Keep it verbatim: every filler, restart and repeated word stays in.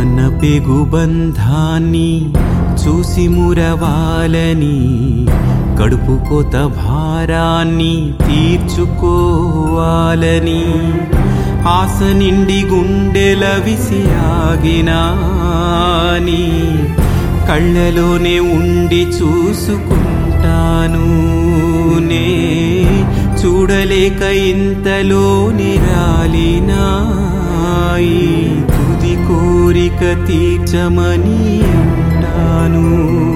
మన పెగుబంధాన్ని చూసి మురవాలని, కడుపు కోత భారాన్ని తీర్చుకోవాలని, ఆశ నిండి గుండెల విసిరాగినాని కళ్ళలోనే ఉండి చూసుకుంటాను నే, చూడలేక ఇంతలోని రాలినాయి, తుది కోరిక తీర్చమని అంటాను.